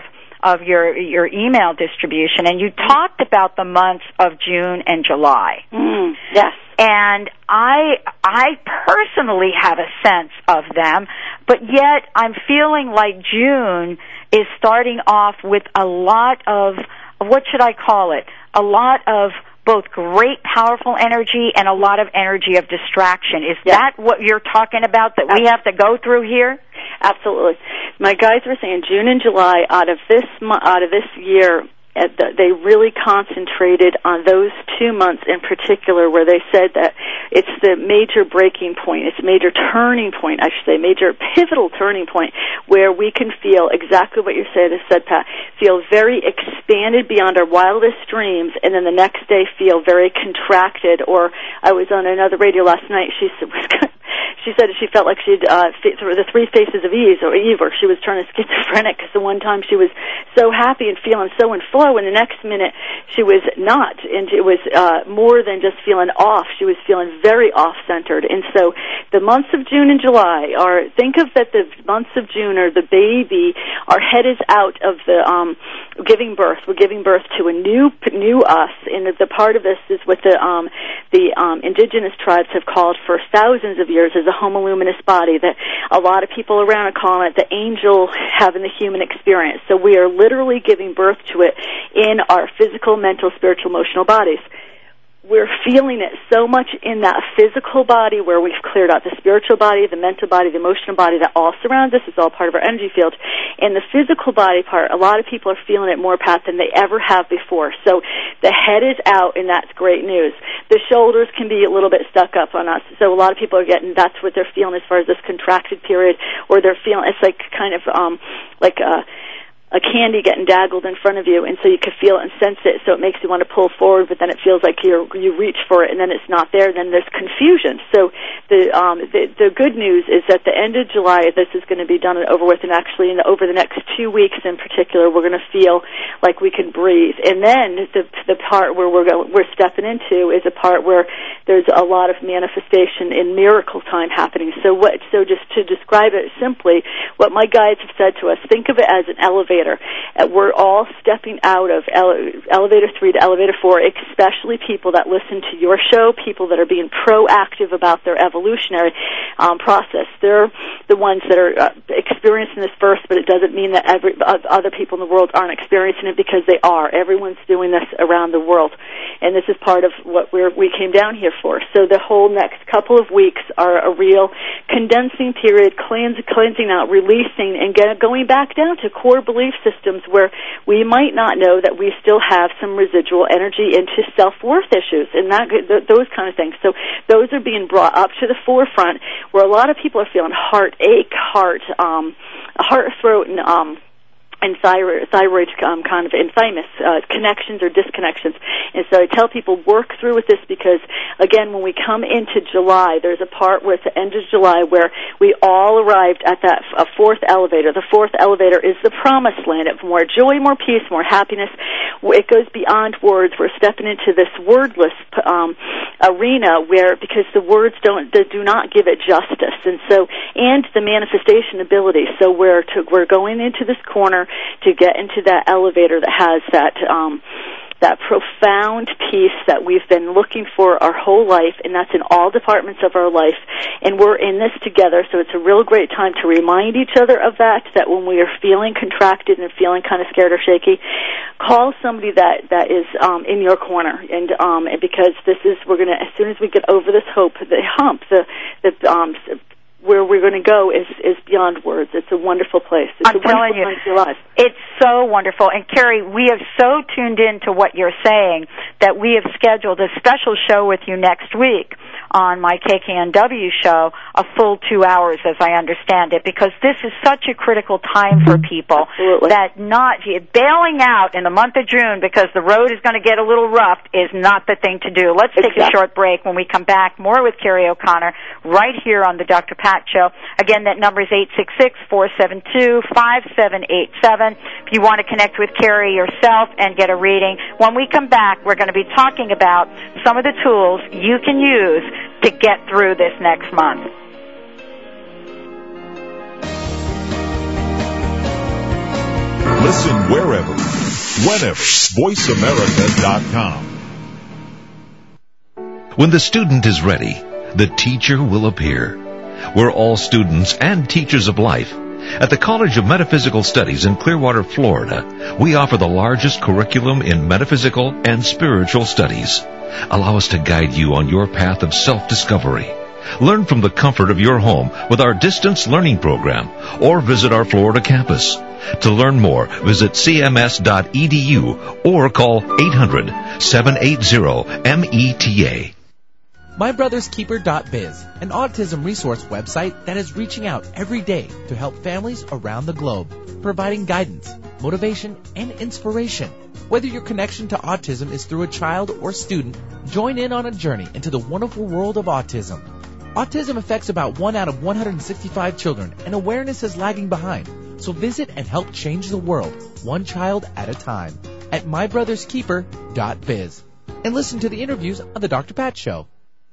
of your your email distribution, and you talked about the months of June and July. Mm, yes. And I I personally have a sense of them, but yet I'm feeling like June is starting off with a lot of, what should I call it, a lot of both great, powerful energy and a lot of energy of distraction. Is yeah. that what you're talking about that we have to go through here? Absolutely. My guys were saying June and July out of this mo- out of this year, uh, they really concentrated on those two months in particular, where they said that it's the major breaking point, it's a major turning point, I should say, major pivotal turning point, where we can feel exactly what you said, said Pat, feel very expanded beyond our wildest dreams, and then the next day feel very contracted. Or I was on another radio last night, she said, she said she felt like she'd uh, fit through the three faces of Eve, or Eve, or she was turning schizophrenic, because the one time she was so happy and feeling so in flow, and the next minute she was not, and it was uh, more than just feeling off. She was feeling very off-centered. And so the months of June and July are, think of that the months of June are the baby, our head is out of the um, giving birth. We're giving birth to a new new us, and the part of this is what the um, the um, indigenous tribes have called for thousands of years as a homo luminous body, that a lot of people around are calling it the angel having the human experience. So we are literally giving birth to it in our physical, mental, spiritual, emotional bodies. We're feeling it so much in that physical body, where we've cleared out the spiritual body, the mental body, the emotional body that all surrounds us. It's all part of our energy field. And the physical body part, a lot of people are feeling it more, Pat, than they ever have before. So the head is out, and that's great news. The shoulders can be a little bit stuck up on us. So a lot of people are getting, that's what they're feeling as far as this contracted period, or they're feeling, it's like kind of um like a a candy getting daggled in front of you, and so you can feel it and sense it, so it makes you want to pull forward, but then it feels like you you reach for it, and then it's not there, then there's confusion. So the um the, the good news is that the end of July, this is going to be done and over with, and actually in the, over the next two weeks in particular, we're going to feel like we can breathe. And then the the part where we're go, we're stepping into is a part where there's a lot of manifestation and miracle time happening. So what? So just to describe it simply, what my guides have said to us, think of it as an elevator. Uh, we're all stepping out of ele- elevator three to elevator four, especially people that listen to your show, people that are being proactive about their evolutionary um, process. They're the ones that are uh, experiencing this first, but it doesn't mean that every, uh, other people in the world aren't experiencing it, because they are. Everyone's doing this around the world, and this is part of what we're, we came down here for. So the whole next couple of weeks are a real condensing period, cleanse, cleansing out, releasing, and get, going back down to core beliefs systems where we might not know that we still have some residual energy into self-worth issues and that th- those kind of things. So those are being brought up to the forefront, where a lot of people are feeling heartache, heart, um, heart, throat, and um, and thyroid, thyroid um, kind of and thymus uh, connections or disconnections. And so I tell people, work through with this, because, again, when we come into July, there's a part where at the end of July where we all arrived at that f- a fourth elevator. The fourth elevator is the promised land of more joy, more peace, more happiness. It goes beyond words. We're stepping into this wordless um, arena where, because the words don't they do not give it justice, and so and the manifestation ability. So we're to, we're going into this corner to get into that elevator that has that um, that profound peace that we've been looking for our whole life, and that's in all departments of our life. And we're in this together, so it's a real great time to remind each other of that, that when we are feeling contracted and feeling kind of scared or shaky, call somebody that, that is um, in your corner. And um, because this is, we're going to, as soon as we get over this hope, the hump, the, the um, where we're going to go is, is beyond words. It's a wonderful place. It's I'm a telling you, time to your life. It's so wonderful. And, Carrie, we have so tuned in to what you're saying that we have scheduled a special show with you next week on my K K N W show, a full two hours, as I understand it, because this is such a critical time for people. Absolutely. That not bailing out in the month of June because the road is going to get a little rough is not the thing to do. Let's take exactly. a short break. When we come back, more with Carrie O'Connor right here on the Doctor Pat Show. Again, that number is eight six six, four seven two, five seven eight seven. If you want to connect with Carrie yourself and get a reading, when we come back, we're going to be talking about some of the tools you can use to get through this next month. Listen wherever, whenever. voice america dot com. When the student is ready, the teacher will appear. We're all students and teachers of life. At the College of Metaphysical Studies in Clearwater, Florida, we offer the largest curriculum in metaphysical and spiritual studies. Allow us to guide you on your path of self-discovery. Learn from the comfort of your home with our distance learning program, or visit our Florida campus. To learn more, visit c m s dot e d u or call eight hundred, seven eight zero, M E T A. my brothers keeper dot biz, an autism resource website that is reaching out every day to help families around the globe, providing guidance, motivation, and inspiration. Whether your connection to autism is through a child or student, join in on a journey into the wonderful world of autism. Autism affects about one out of one hundred sixty-five children, and awareness is lagging behind. So visit and help change the world, one child at a time, at my brothers keeper dot biz. And listen to the interviews on The Doctor Pat Show.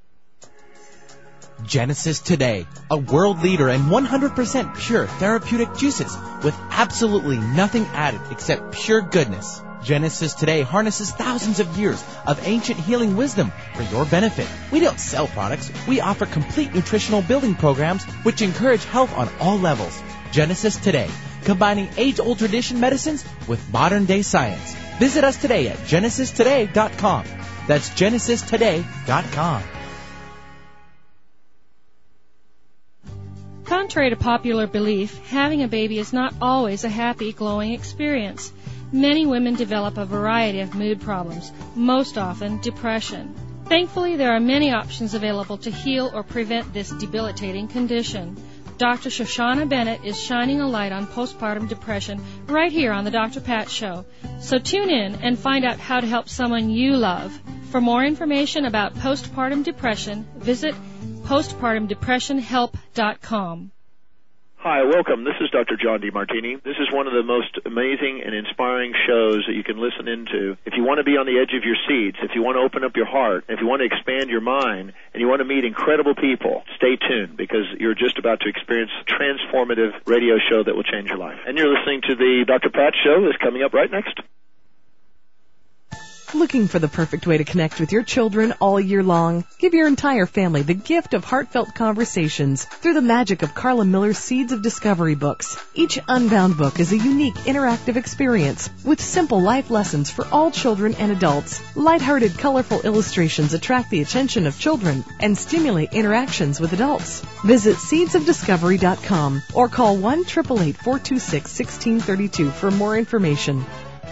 Genesis Today, a world leader in one hundred percent pure therapeutic juices with absolutely nothing added except pure goodness. Genesis Today harnesses thousands of years of ancient healing wisdom for your benefit. We don't sell products. We offer complete nutritional building programs which encourage health on all levels. Genesis Today, combining age-old tradition medicines with modern-day science. Visit us today at genesis today dot com. That's genesis today dot com. Contrary to popular belief, having a baby is not always a happy, glowing experience. Many women develop a variety of mood problems, most often depression. Thankfully, there are many options available to heal or prevent this debilitating condition. Doctor Shoshana Bennett is shining a light on postpartum depression right here on the Doctor Pat Show. So tune in and find out how to help someone you love. For more information about postpartum depression, visit postpartum depression help dot com. Hi, welcome. This is Doctor John DeMartini. This is one of the most amazing and inspiring shows that you can listen into. If you want to be on the edge of your seats, if you want to open up your heart, if you want to expand your mind, and you want to meet incredible people, stay tuned because you're just about to experience a transformative radio show that will change your life. And you're listening to the Doctor Pat Show that's coming up right next. Looking for the perfect way to connect with your children all year long? Give your entire family the gift of heartfelt conversations through the magic of Carla Miller's Seeds of Discovery books. Each Unbound book is a unique interactive experience with simple life lessons for all children and adults. Lighthearted, colorful illustrations attract the attention of children and stimulate interactions with adults. Visit seeds of discovery dot com or call one eight eight eight, four two six, one six three two for more information.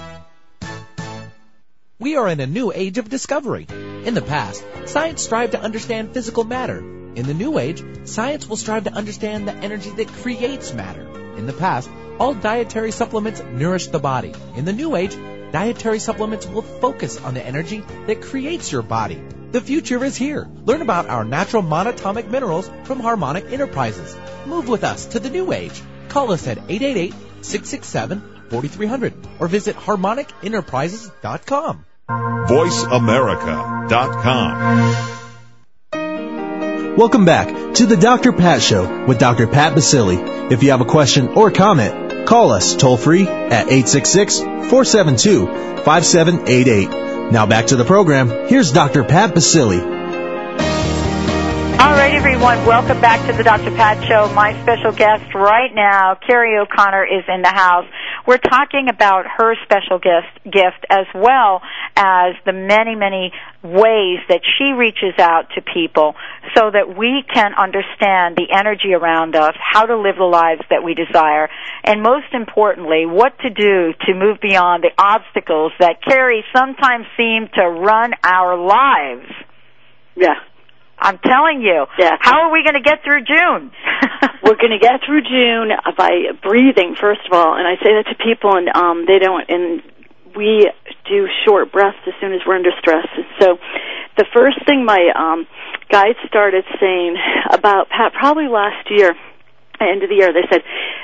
We are in a new age of discovery. In the past, science strived to understand physical matter. In the new age, science will strive to understand the energy that creates matter. In the past, all dietary supplements nourish the body. In the new age, dietary supplements will focus on the energy that creates your body. The future is here. Learn about our natural monatomic minerals from Harmonic Enterprises. Move with us to the new age. Call us at eight eight eight, six six seven, four three zero zero or visit harmonic enterprises dot com. voice america dot com. Welcome back to the Doctor Pat Show with Doctor Pat Basili. If you have a question or comment, call us toll free at eight six six, four seven two, five seven eight eight. Now back to the program. Here's Doctor Pat Basili. All right, everyone, welcome back to the Doctor Pat Show. My special guest right now, Carrie O'Connor, is in the house. We're talking about her special gift, gift as well as the many, many ways that she reaches out to people so that we can understand the energy around us, how to live the lives that we desire, and most importantly, what to do to move beyond the obstacles that, Carrie, sometimes seem to run our lives. Yeah. I'm telling you. Yeah. How are we going to get through June? We're going to get through June by breathing, first of all, and I say that to people, and um, they don't, and we do short breaths as soon as we're under stress. So the first thing my um, guides started saying about Pat, probably last year, end of the year, they said,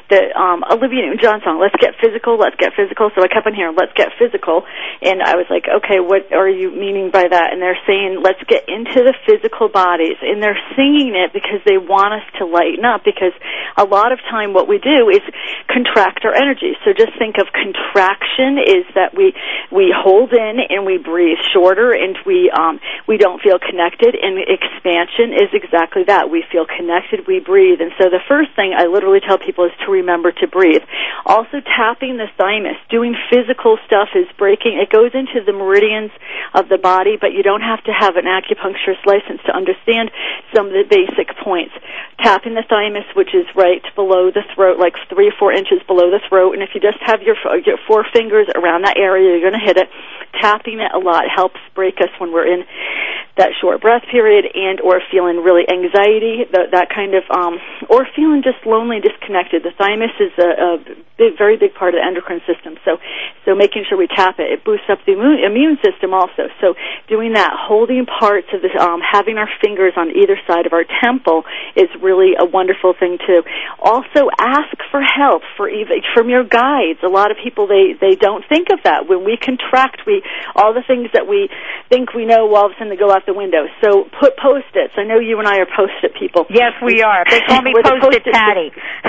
the um, Olivia Newton-John song, "Let's Get Physical, Let's Get Physical." So I kept on hearing, "Let's get physical," and I was like, okay, what are you meaning by that? And they're saying, let's get into the physical bodies, and they're singing it because they want us to lighten up, because a lot of time what we do is contract our energy. So just think of contraction is that we we hold in and we breathe shorter, and we um, we don't feel connected, and expansion is exactly that. We feel connected, we breathe. And so the first thing I literally tell people is to remember to breathe. Also, tapping the thymus, doing physical stuff is breaking. It goes into the meridians of the body, but you don't have to have an acupuncturist license to understand some of the basic points. Tapping the thymus, which is right below the throat, like three or four inches below the throat, and if you just have your, your four fingers around that area, you're going to hit it. Tapping it a lot helps break us when we're in that short breath period, and or feeling really anxiety, the, that kind of, um, or feeling just lonely, disconnected. The thymus is a, a big, very big part of the endocrine system, so so making sure we tap it. It boosts up the immune, immune system also. So doing that, holding parts of this, um, having our fingers on either side of our temple is really a wonderful thing too. Also, ask for help for even from your guides. A lot of people they they don't think of that. When we contract, we all the things that we think we know, all of a sudden they go out the window. So put post-its. I know you and I are post-it people. Yes, we are. They call me Post-it Patty.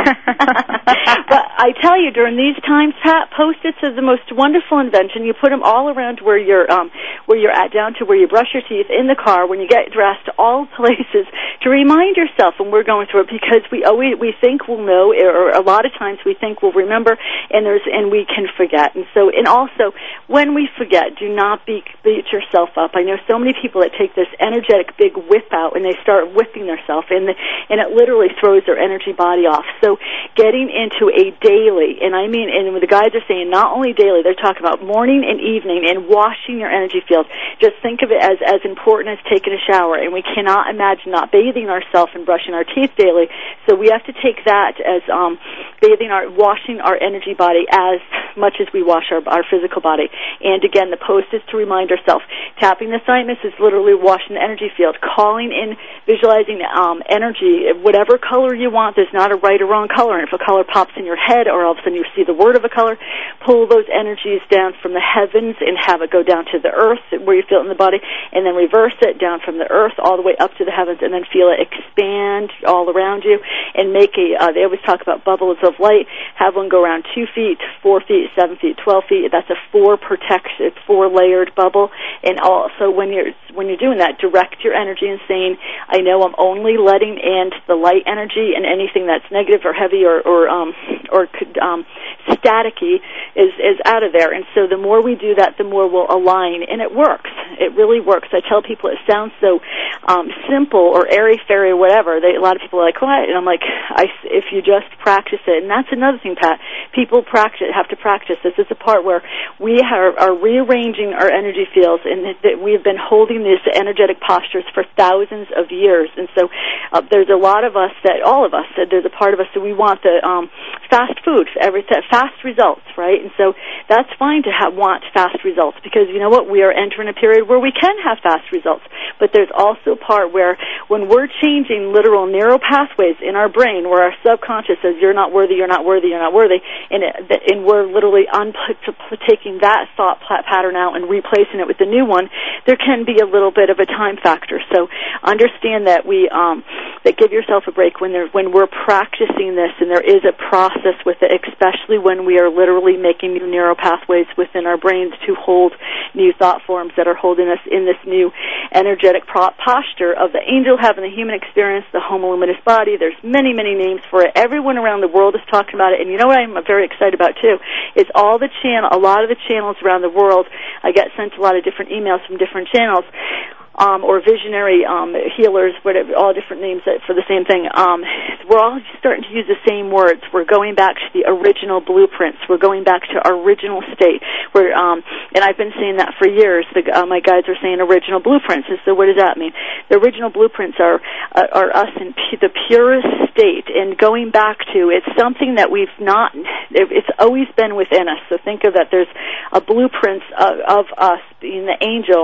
But I tell you, during these times, Pat, post-its are the most wonderful invention. You put them all around where you're um, where you're at, down to where you brush your teeth, in the car, when you get dressed, all places to remind yourself when we're going through it, because we always we think we'll know, or a lot of times we think we'll remember, and there's and we can forget. And so, and also, when we forget, do not beat, beat yourself up. I know so many people that take this energetic big whip out and they start whipping themselves, and the, and it literally throws their energy body off. So getting into a daily, and I mean, and the guides are saying not only daily, they're talking about morning and evening, and washing your energy field. Just think of it as as important as taking a shower, and we cannot imagine not bathing ourselves and brushing our teeth daily. So we have to take that as um, bathing our, washing our energy body as much as we wash our, our physical body. And again, the post is to remind ourselves. Tapping the thymus is literally washing the energy field, calling in, visualizing um, energy, whatever color you want. There's not a right or wrong color, and if a color pops in your head, or all of a sudden you see the word of a color, pull those energies down from the heavens and have it go down to the earth where you feel it in the body, and then reverse it down from the earth all the way up to the heavens, and then feel it expand all around you, and make a, uh, they always talk about bubbles of light, have one go around two feet, four feet, seven feet, twelve feet. That's a four protection, four layered bubble. And also when you're, when you're doing that, direct your energy and saying, I know I'm only letting in the light energy, and anything that's negative or heavy or, or, um, or, um, staticky is, is out of there. And so the more we do that, the more we'll align, and it works. It really works. I tell people it sounds so um, simple or airy-fairy or whatever. They, a lot of people are like, what? And I'm like, I, if you just practice it. And that's another thing, Pat. People practice, have to practice. This is the part where we are, are rearranging our energy fields, and that we've been holding these energetic postures for thousands of years. And so uh, there's a lot of us that, all of us, that there's a part of us that we want the um, fast food, every fast results, right? And so that's fine to have, want fast results, because you know what? We are entering a period where we can have fast results. But there's also a part where when we're changing literal neural pathways in our brain, where our subconscious says, you're not worthy, you're not worthy, you're not worthy, and, it, and we're literally un- taking that thought pattern out and replacing it with the new one, there can be a little bit of a time factor. So understand that we, um, that give yourself a break when there, when we're practicing this, and there is a process with it, especially when we are literally making new neural pathways within our brains to hold new thought forms that are holding us in this new energetic pro- posture of the angel having the human experience, the homo luminous body. There's many, many names for it. Everyone around the world is talking about it. And you know what I'm very excited about, too, is all the channel, a lot of the channels around the world. I get sent a lot of different emails from different channels. Um, or visionary um, healers, whatever, all different names for the same thing. Um, we're all starting to use the same words. We're going back to the original blueprints. We're going back to our original state. We're, um, and I've been saying that for years. The, uh, my guides are saying original blueprints. And so what does that mean? The original blueprints are uh, are us in p- the purest state, and going back to, it's something that we've not, it's always been within us. So think of that. There's a blueprint of, of us being the angel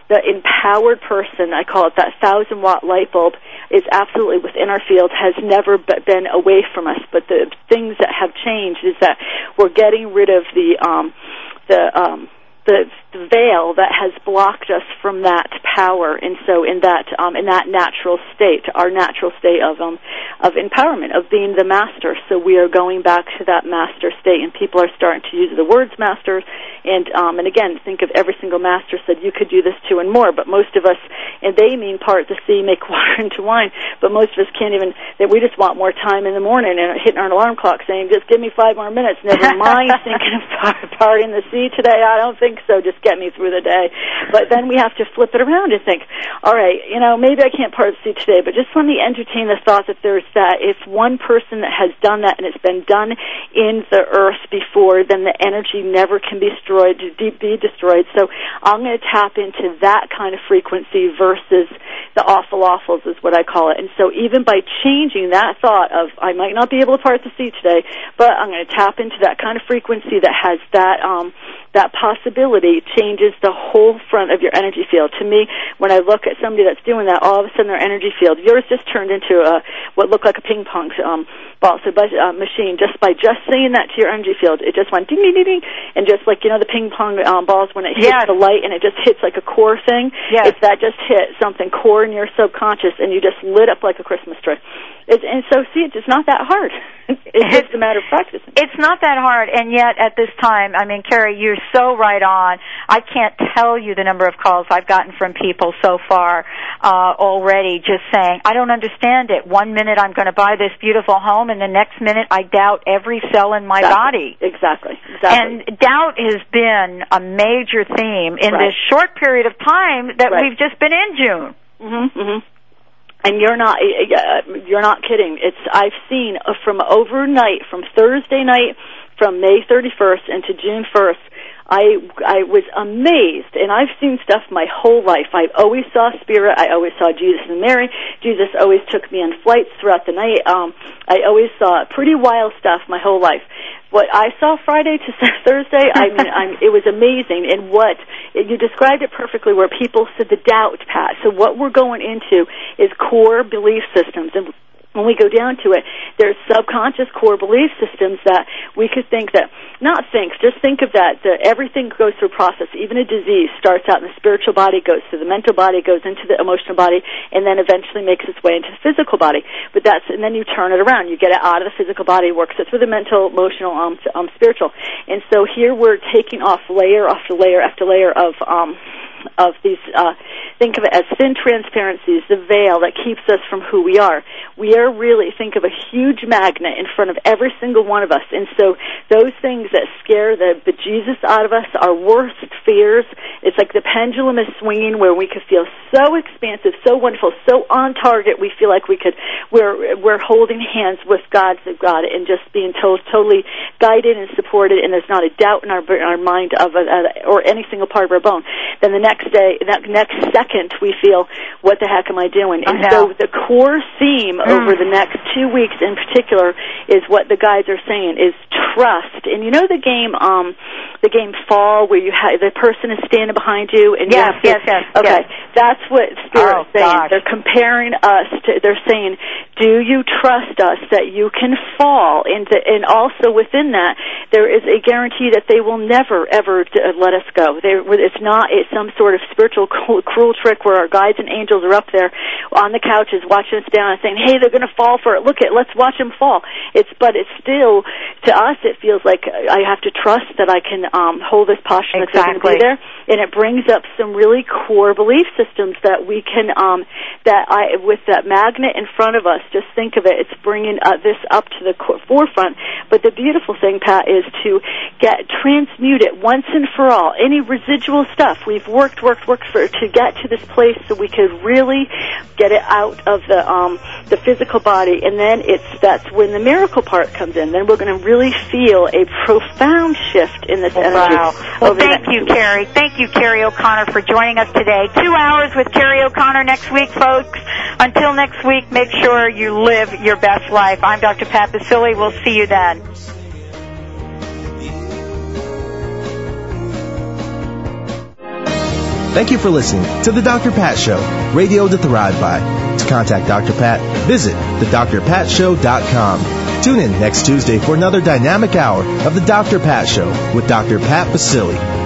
the empowered person, I call it that thousand watt light bulb, is absolutely within our field, has never been away from us. But the things that have changed is that we're getting rid of the um, the um, the, the veil that has blocked us from that power, and so in that um, in that natural state, our natural state of um, of empowerment, of being the master. So we are going back to that master state, and people are starting to use the words masters. And um, and again, think of every single master said you could do this too and more. But most of us, and they mean part the sea, make water into wine. But most of us can't even. That we just want more time in the morning and hitting our alarm clock, saying just give me five more minutes. Never mind thinking of part in the sea today. I don't think so. Just get me through the day. But then we have to flip it around and think, all right, you know, maybe I can't part the sea today, but just let me entertain the thought that there's that if one person that has done that and it's been done in the earth before, then the energy never can be destroyed, be destroyed. So I'm going to tap into that kind of frequency versus the awful awfuls is what I call it. And so even by changing that thought of I might not be able to part the sea today, but I'm going to tap into that kind of frequency that has that um, that possibility, changes the whole front of your energy field. To me, when I look at somebody that's doing that, all of a sudden their energy field, yours just turned into a what looked like a ping pong um, ball, so by, uh, machine. Just by just saying that to your energy field, it just went ding ding ding ding, and just like you know the ping pong um, balls when it hits yes. the light and it just hits like a core thing. Yes. It's that just hit something core in your subconscious, and you just lit up like a Christmas tree. It's, and so, see, it's not that hard. It's just a matter of practicing. It's not that hard, and yet at this time, I mean, Carrie, you're so right on. I can't tell you the number of calls I've gotten from people so far uh, already just saying, I don't understand it. One minute I'm going to buy this beautiful home, and the next minute I doubt every cell in my exactly. body. Exactly. exactly. And doubt has been a major theme in right. this short period of time that right. we've just been in June. Mm-hmm, mm-hmm. And you're not you're not kidding. It's I've seen from overnight, from Thursday night, from May thirty-first into June first. I I was amazed, and I've seen stuff my whole life. I always saw Spirit. I always saw Jesus and Mary. Jesus always took me on flights throughout the night. Um, I always saw pretty wild stuff my whole life. What I saw Friday to Thursday, I mean, I'm, it was amazing. And what you described it perfectly, where people said the doubt, Pat. So what we're going into is core belief systems, and when we go down to it, there's subconscious core belief systems that we could think that, not think, just think of that, that everything goes through a process. Even a disease starts out in the spiritual body, goes to the mental body, goes into the emotional body, and then eventually makes its way into the physical body. But that's, and then you turn it around. You get it out of the physical body, works it through the mental, emotional, um, um spiritual. And so here we're taking off layer after layer after layer of, um, of these, uh, think of it as thin transparencies, the veil that keeps us from who we are. We are really, think of a huge magnet in front of every single one of us. And so those things that scare the bejesus out of us, our worst fears, it's like the pendulum is swinging where we could feel so expansive, so wonderful, so on target, we feel like we could, we're, we're holding hands with God's of God and just being to- totally guided and supported, and there's not a doubt in our, in our mind of a, a, or any single part of our bone. Then the next day, that next second, we feel, what the heck am I doing? And so the core theme mm. over the next two weeks in particular is what the guides are saying is trust. And you know the game, um, the game Fall, where you ha- the person is standing behind you, and yes, you yes, yes, okay, yes. That's what Spirit's oh, saying. Gosh. They're comparing us to. They're saying, do you trust us that you can fall? And to, and also within that, there is a guarantee that they will never ever uh, let us go. They, it's not it's some sort of spiritual cruel trick where our guides and angels are up there on the couches watching us down and saying, hey, they're going to fall for it. Look at, let's watch them fall. It's, but it's still, to us, it feels like I have to trust that I can um, hold this posture exactly. that they're going to be there. And it brings up some really core belief systems that we can, um, that I, with that magnet in front of us, just think of it, it's bringing uh, this up to the core, forefront. But the beautiful thing, Pat, is to get, transmute it once and for all. Any residual stuff, we've worked, worked, worked for, to get to this place so we could really get it out of the, um, the physical body. And then it's, that's when the miracle part comes in. Then we're going to really feel a profound shift in this oh, energy. Wow. Well, thank you, Carrie. Thank you, Carrie O'Connor, for joining us today. Two hours with Carrie O'Connor next week, folks. Until next week, make sure you live your best life. I'm Doctor Pat Baccili. We'll see you then. Thank you for listening to The Doctor Pat Show, radio to thrive by. To contact Doctor Pat, visit the dr pat show dot com. Tune in next Tuesday for another dynamic hour of The Doctor Pat Show with Doctor Pat Baccili.